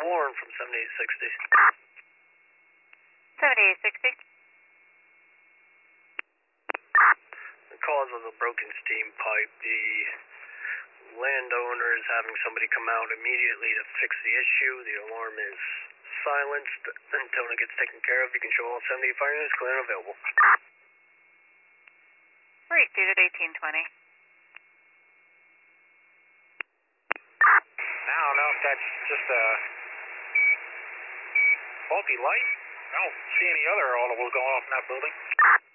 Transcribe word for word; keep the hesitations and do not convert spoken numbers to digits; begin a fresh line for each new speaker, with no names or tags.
Warren from seventy-eight sixty.
seventy-eight sixty.
The cause of the broken steam pipe, the landowner is having somebody come out immediately to fix the issue. The alarm is silenced until it gets taken care of. You can show all seventy-eight fire units clear and available.
Received eighteen twenty.
I don't know if that's just a faulty light. I don't see any other audibles going off in that building.